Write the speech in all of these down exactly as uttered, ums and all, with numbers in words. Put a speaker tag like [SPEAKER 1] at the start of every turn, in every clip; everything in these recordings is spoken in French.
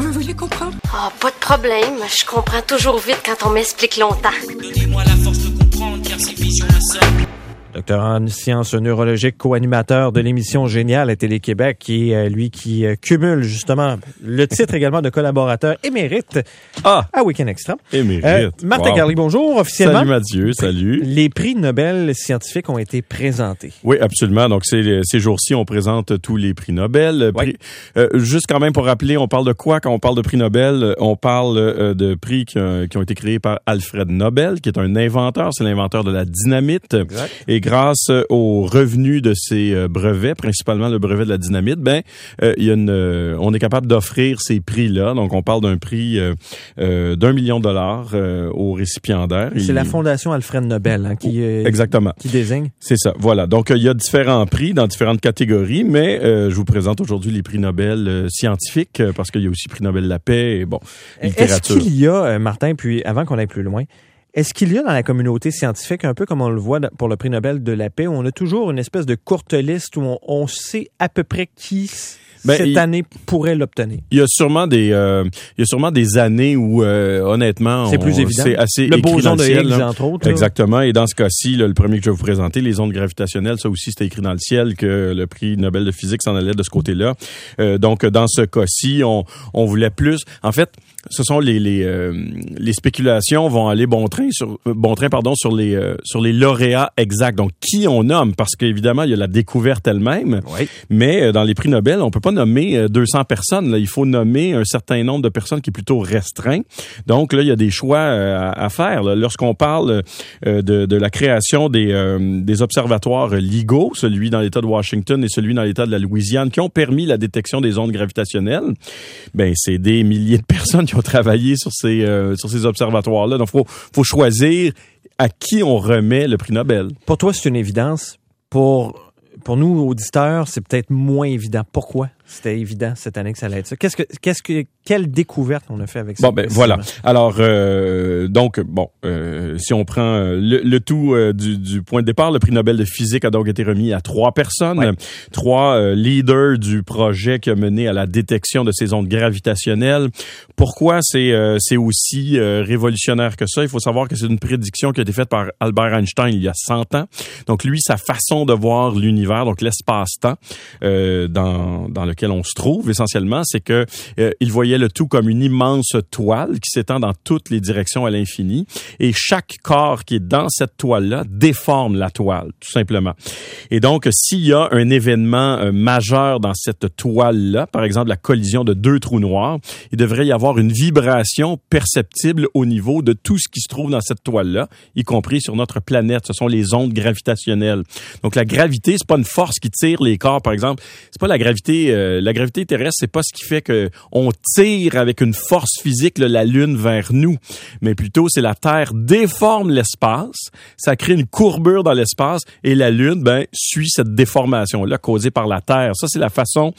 [SPEAKER 1] Vous voulez comprendre?
[SPEAKER 2] Ah, oh, pas de problème. Je comprends toujours vite quand on m'explique longtemps.
[SPEAKER 3] Donnez-moi la force de comprendre, car ces visions me semblent.
[SPEAKER 4] Docteur en sciences neurologiques, co-animateur de l'émission Génial à Télé-Québec, qui est lui qui euh, cumule justement le titre également de collaborateur émérite
[SPEAKER 5] ah,
[SPEAKER 4] à Week-end Extra.
[SPEAKER 5] Émérite.
[SPEAKER 4] Euh, Martin wow. Garly, bonjour. Officiellement.
[SPEAKER 5] Salut Mathieu, salut.
[SPEAKER 4] Les prix Nobel scientifiques ont été présentés.
[SPEAKER 5] Oui, absolument. Donc, c'est, ces jours-ci, on présente tous les prix Nobel.
[SPEAKER 4] Oui.
[SPEAKER 5] Prix, euh, juste quand même pour rappeler, on parle de quoi quand on parle de prix Nobel? On parle euh, de prix qui, euh, qui ont été créés par Alfred Nobel, qui est un inventeur. C'est l'inventeur de la dynamite.
[SPEAKER 4] Exact.
[SPEAKER 5] Et grâce aux revenus de ces brevets, principalement le brevet de la dynamite, ben euh, il y a une, euh, on est capable d'offrir ces prix-là. Donc, on parle d'un prix euh, euh, d'un million de dollars euh, aux récipiendaires.
[SPEAKER 4] C'est
[SPEAKER 5] il...
[SPEAKER 4] la Fondation Alfred Nobel hein, qui, euh,
[SPEAKER 5] Exactement.
[SPEAKER 4] qui désigne.
[SPEAKER 5] C'est ça, voilà. Donc, euh, il y a différents prix dans différentes catégories, mais euh, je vous présente aujourd'hui les prix Nobel euh, scientifiques, euh, parce qu'il y a aussi prix Nobel de la paix et bon, littérature.
[SPEAKER 4] Est-ce qu'il y a, euh, Martin, puis avant qu'on aille plus loin, est-ce qu'il y a dans la communauté scientifique, un peu comme on le voit pour le prix Nobel de la paix, où on a toujours une espèce de courte liste où on, on sait à peu près qui ben, cette il, année pourrait l'obtenir?
[SPEAKER 5] Il y a sûrement des, euh, il y a sûrement des années où, euh, honnêtement,
[SPEAKER 4] c'est
[SPEAKER 5] on,
[SPEAKER 4] plus évident.
[SPEAKER 5] C'est assez
[SPEAKER 4] le
[SPEAKER 5] écrit
[SPEAKER 4] boson
[SPEAKER 5] dans le
[SPEAKER 4] de
[SPEAKER 5] ciel,
[SPEAKER 4] Higgs,
[SPEAKER 5] là.
[SPEAKER 4] entre autres.
[SPEAKER 5] Exactement. Là. Et dans ce cas-ci, là, le premier que je vais vous présenter, les ondes gravitationnelles, ça aussi, c'était écrit dans le ciel que le prix Nobel de physique s'en allait de ce côté-là. Euh, donc, dans ce cas-ci, on, on voulait plus. En fait, ce sont les les euh, les spéculations vont aller bon train sur euh, bon train pardon sur les euh, sur les lauréats exacts. Donc qui on nomme, parce qu'évidemment il y a la découverte elle-même,
[SPEAKER 4] oui.
[SPEAKER 5] mais euh, dans les prix Nobel on peut pas nommer euh, deux cents personnes. Là. Il faut nommer un certain nombre de personnes qui est plutôt restreint. Donc là il y a des choix euh, à, à faire. Là. Lorsqu'on parle euh, de de la création des euh, des observatoires LIGO, celui dans l'État de Washington et celui dans l'État de la Louisiane, qui ont permis la détection des ondes gravitationnelles, ben c'est des milliers de personnes qui ont travaillé sur ces euh, sur ces observatoires-là. Donc, faut faut choisir à qui on remet le prix Nobel.
[SPEAKER 4] Pour toi, c'est une évidence. Pour pour nous auditeurs, c'est peut-être moins évident. Pourquoi c'était évident cette année que ça allait être ça? Qu'est-ce que qu'est-ce que quelle découverte on a fait avec ça?
[SPEAKER 5] Bon ben voilà. Alors euh, donc bon, euh, si on prend le, le tout euh, du, du point de départ, le prix Nobel de physique a donc été remis à trois personnes, ouais. trois euh, leaders du projet qui a mené à la détection de ces ondes gravitationnelles. Pourquoi c'est euh, c'est aussi euh, révolutionnaire que ça? Il faut savoir que c'est une prédiction qui a été faite par Albert Einstein il y a cent ans. Donc lui, sa façon de voir l'univers, donc l'espace-temps euh, dans dans lequel on se trouve essentiellement, c'est que euh, il voyait le tout comme une immense toile qui s'étend dans toutes les directions à l'infini, et chaque corps qui est dans cette toile-là déforme la toile, tout simplement. Et donc, s'il y a un événement euh, majeur dans cette toile-là, par exemple la collision de deux trous noirs, il devrait y avoir une vibration perceptible au niveau de tout ce qui se trouve dans cette toile-là, y compris sur notre planète. Ce sont les ondes gravitationnelles. Donc, la gravité, c'est pas une force qui tire les corps, par exemple. C'est pas la gravité... Euh, la gravité terrestre, c'est pas ce qui fait que on tire avec une force physique là, la Lune vers nous, mais plutôt c'est la Terre déforme l'espace, ça crée une courbure dans l'espace, et la Lune ben suit cette déformation là causée par la Terre. Ça c'est la façon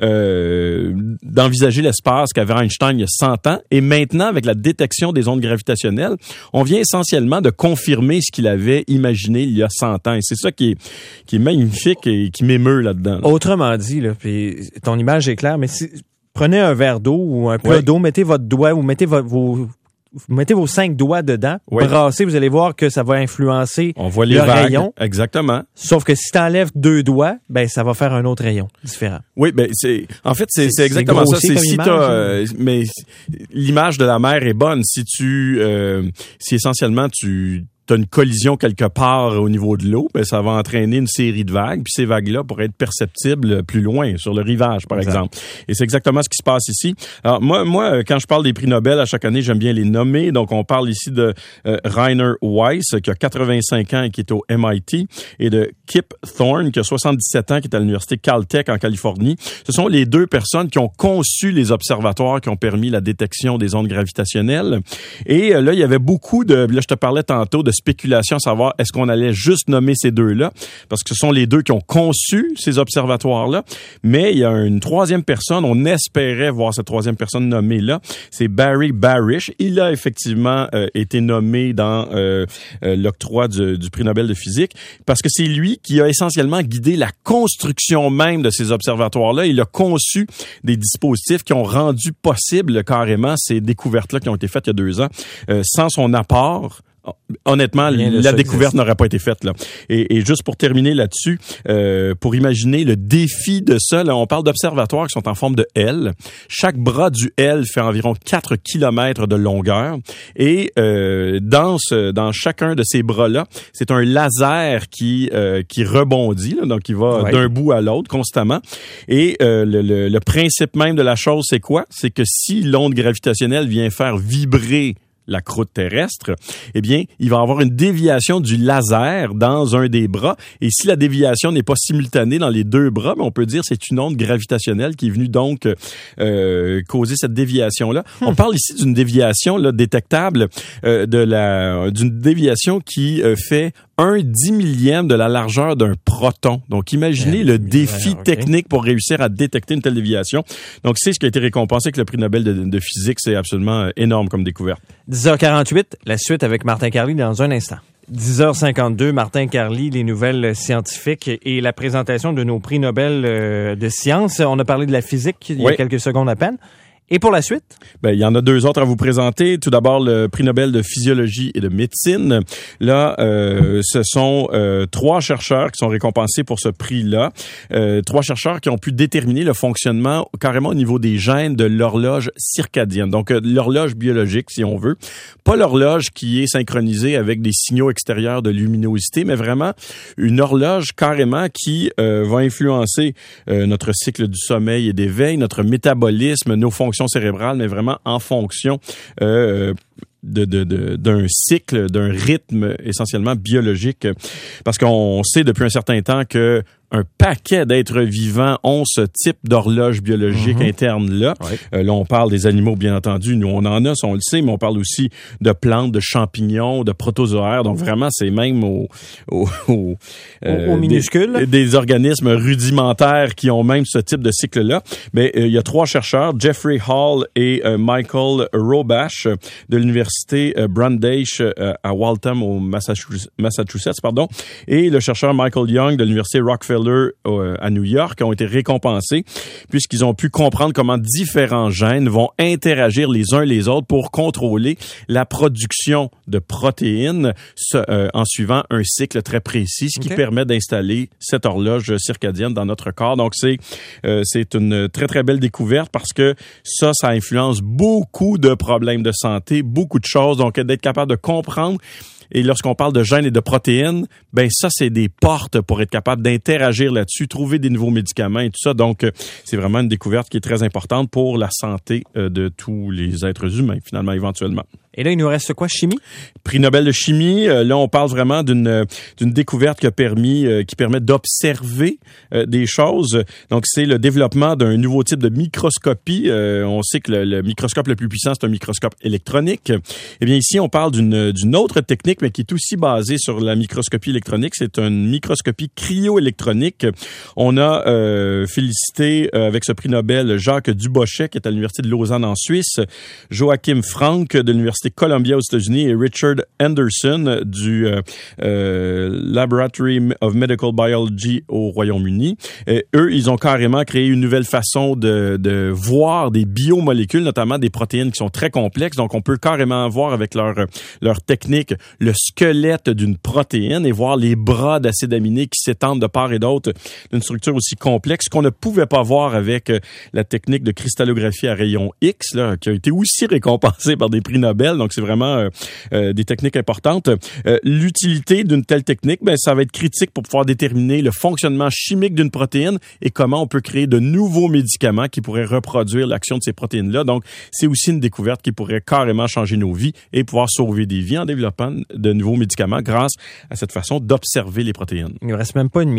[SPEAKER 5] euh, d'envisager l'espace qu'avait Einstein il y a cent ans, et maintenant avec la détection des ondes gravitationnelles, on vient essentiellement de confirmer ce qu'il avait imaginé il y a cent ans, et c'est ça qui est qui est magnifique et qui m'émeut là-dedans. Là.
[SPEAKER 4] Autrement dit là, puis ton image est claire, mais si, prenez un verre d'eau ou un plat
[SPEAKER 5] ouais.
[SPEAKER 4] d'eau, mettez votre doigt ou mettez vo- vos, vous mettez vos cinq doigts dedans,
[SPEAKER 5] ouais.
[SPEAKER 4] brassez, vous allez voir que ça va influencer
[SPEAKER 5] On voit les
[SPEAKER 4] le
[SPEAKER 5] vagues.
[SPEAKER 4] rayon.
[SPEAKER 5] Exactement.
[SPEAKER 4] Sauf que si tu enlèves deux doigts, ben ça va faire un autre rayon différent.
[SPEAKER 5] Oui, ben c'est en fait c'est, c'est,
[SPEAKER 4] c'est
[SPEAKER 5] exactement
[SPEAKER 4] c'est
[SPEAKER 5] ça. C'est si
[SPEAKER 4] image,
[SPEAKER 5] t'as, euh, mais l'image de la mer est bonne si tu euh, si essentiellement tu t'as une collision quelque part au niveau de l'eau, ben ça va entraîner une série de vagues, puis ces vagues-là pourraient être perceptibles plus loin, sur le rivage, par exact. exemple. Et c'est exactement ce qui se passe ici. Alors, moi, moi, quand je parle des prix Nobel, à chaque année, j'aime bien les nommer. Donc, on parle ici de euh, Rainer Weiss, qui a quatre-vingt-cinq ans et qui est au M I T, et de Kip Thorne, qui a soixante-dix-sept ans, qui est à l'université Caltech en Californie. Ce sont les deux personnes qui ont conçu les observatoires qui ont permis la détection des ondes gravitationnelles. Et euh, là, il y avait beaucoup de, là, je te parlais tantôt de spéculation à savoir est-ce qu'on allait juste nommer ces deux-là, parce que ce sont les deux qui ont conçu ces observatoires-là. Mais il y a une troisième personne, on espérait voir cette troisième personne nommée là, c'est Barry Barish. Il a effectivement euh, été nommé dans euh, euh, l'octroi du, du prix Nobel de physique, parce que c'est lui qui a essentiellement guidé la construction même de ces observatoires-là. Il a conçu des dispositifs qui ont rendu possible carrément ces découvertes-là qui ont été faites il y a deux ans. Euh, sans son apport, honnêtement, la découverte n'aurait pas été faite là. Et, et juste pour terminer là-dessus, euh, pour imaginer le défi de ça, là, on parle d'observatoires qui sont en forme de L. Chaque bras du L fait environ quatre kilomètres de longueur. Et euh, dans ce, dans chacun de ces bras-là, c'est un laser qui euh, qui rebondit, là, donc il va ouais. d'un bout à l'autre constamment. Et euh, le, le, le principe même de la chose, c'est quoi? C'est que si l'onde gravitationnelle vient faire vibrer la croûte terrestre, eh bien, il va y avoir une déviation du laser dans un des bras. Et si la déviation n'est pas simultanée dans les deux bras, ben on peut dire que c'est une onde gravitationnelle qui est venue donc euh, causer cette déviation-là. Hmm. On parle ici d'une déviation là, détectable, euh, de la d'une déviation qui euh, fait un dix millième de la largeur d'un proton. Donc, imaginez le défi okay. technique pour réussir à détecter une telle déviation. Donc, c'est ce qui a été récompensé avec le prix Nobel de, de physique. C'est absolument énorme comme découverte.
[SPEAKER 4] dix heures quarante-huit, la suite avec Martin Carly dans un instant. dix heures cinquante-deux, Martin Carly, les nouvelles scientifiques et la présentation de nos prix Nobel de sciences. On a parlé de la physique il y a oui. quelques secondes à peine. Et pour la suite?
[SPEAKER 5] Ben, il y en a deux autres à vous présenter. Tout d'abord, le prix Nobel de physiologie et de médecine. Là, euh, ce sont euh, trois chercheurs qui sont récompensés pour ce prix-là. Euh, trois chercheurs qui ont pu déterminer le fonctionnement carrément au niveau des gènes de l'horloge circadienne. Donc, euh, l'horloge biologique, si on veut. Pas l'horloge qui est synchronisée avec des signaux extérieurs de luminosité, mais vraiment une horloge carrément qui euh, va influencer euh, notre cycle du sommeil et d'éveil, notre métabolisme, nos fonctions cérébrale, mais vraiment en fonction euh, de, de, de, d'un cycle, d'un rythme essentiellement biologique. Parce qu'on sait depuis un certain temps que un paquet d'êtres vivants ont ce type d'horloge biologique mm-hmm. interne-là. Ouais. Euh, là, on parle des animaux, bien entendu. Nous, on en a, ça, on le sait, mais on parle aussi de plantes, de champignons, de protozoaires. Donc, vraiment, c'est même au, au, au,
[SPEAKER 4] euh, au, au minuscule.
[SPEAKER 5] Des, des organismes rudimentaires qui ont même ce type de cycle-là. Mais euh, il y a trois chercheurs, Jeffrey Hall et euh, Michael Robash de l'université euh, Brandeis euh, à Waltham, au Massachusetts, Massachusetts, pardon, et le chercheur Michael Young de l'université Rockefeller à New York ont été récompensés puisqu'ils ont pu comprendre comment différents gènes vont interagir les uns les autres pour contrôler la production de protéines euh, en suivant un cycle très précis, ce qui okay. permet d'installer cette horloge circadienne dans notre corps. Donc, c'est euh, c'est une très, très belle découverte parce que ça, ça influence beaucoup de problèmes de santé, beaucoup de choses. Donc, d'être capable de comprendre. Et lorsqu'on parle de gènes et de protéines, ben ça, c'est des portes pour être capable d'interagir là-dessus, trouver des nouveaux médicaments et tout ça. Donc, c'est vraiment une découverte qui est très importante pour la santé de tous les êtres humains, finalement, éventuellement.
[SPEAKER 4] Et là, il nous reste quoi, chimie?
[SPEAKER 5] Prix Nobel de chimie. Euh, là, on parle vraiment d'une d'une découverte qui a permis, euh, qui permet d'observer euh, des choses. Donc, c'est le développement d'un nouveau type de microscopie. Euh, on sait que le, le microscope le plus puissant, c'est un microscope électronique. Eh bien, ici, on parle d'une d'une autre technique, mais qui est aussi basée sur la microscopie électronique. C'est une microscopie cryo-électronique. On a euh, félicité euh, avec ce prix Nobel Jacques Dubochet, qui est à l'Université de Lausanne en Suisse, Joachim Frank de l'Université Columbia aux États-Unis et Richard Anderson du euh, euh, Laboratory of Medical Biology au Royaume-Uni. Et eux, ils ont carrément créé une nouvelle façon de, de voir des biomolécules, notamment des protéines qui sont très complexes. Donc, on peut carrément voir avec leur, leur technique le squelette d'une protéine et voir les bras d'acides aminés qui s'étendent de part et d'autre d'une structure aussi complexe qu'on ne pouvait pas voir avec la technique de cristallographie à rayon X, là, qui a été aussi récompensée par des prix Nobel. Donc, c'est vraiment euh, euh, des techniques importantes. Euh, l'utilité d'une telle technique, ben, ça va être critique pour pouvoir déterminer le fonctionnement chimique d'une protéine et comment on peut créer de nouveaux médicaments qui pourraient reproduire l'action de ces protéines-là. Donc, c'est aussi une découverte qui pourrait carrément changer nos vies et pouvoir sauver des vies en développant de nouveaux médicaments grâce à cette façon d'observer les protéines.
[SPEAKER 4] Il ne reste même pas une minute.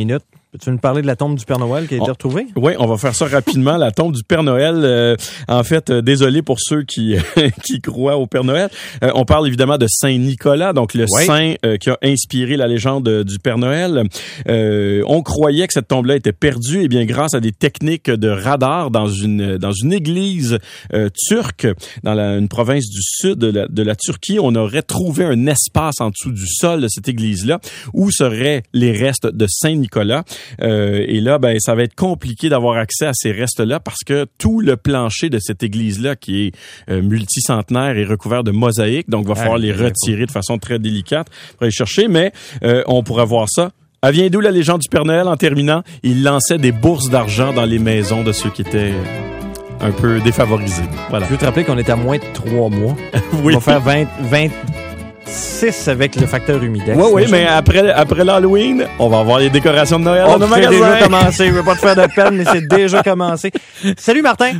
[SPEAKER 4] Peux-tu nous parler de la tombe du Père Noël qui a été
[SPEAKER 5] on,
[SPEAKER 4] retrouvée?
[SPEAKER 5] Oui, on va faire ça rapidement. La tombe du Père Noël, euh, en fait, euh, désolé pour ceux qui qui croient au Père Noël. Euh, on parle évidemment de Saint Nicolas, donc le oui. saint euh, qui a inspiré la légende du Père Noël. Euh, on croyait que cette tombe-là était perdue. Eh bien, grâce à des techniques de radar dans une dans une église euh, turque, dans la, une province du sud de la, de la Turquie, on aurait trouvé un espace en dessous du sol de cette église-là où seraient les restes de Saint Nicolas. Euh, et là, ben, ça va être compliqué d'avoir accès à ces restes-là parce que tout le plancher de cette église-là, qui est euh, multicentenaire, est recouvert de mosaïques. Donc, il va falloir ah, les retirer de façon très délicate pour aller chercher. Mais euh, on pourra voir ça. Elle vient d'où la légende du Père Noël? En terminant, il lançait des bourses d'argent dans les maisons de ceux qui étaient un peu défavorisés. Voilà.
[SPEAKER 4] Je veux te rappeler qu'on est à moins de trois mois. Oui. On va faire vingt, vingt six avec le facteur humidex.
[SPEAKER 5] Oui, oui, mais après, après l'Halloween, on va avoir les décorations de Noël
[SPEAKER 4] on
[SPEAKER 5] dans nos magasins.
[SPEAKER 4] C'est déjà commencé. Je veux pas te faire de peine, mais c'est déjà commencé. Salut Martin.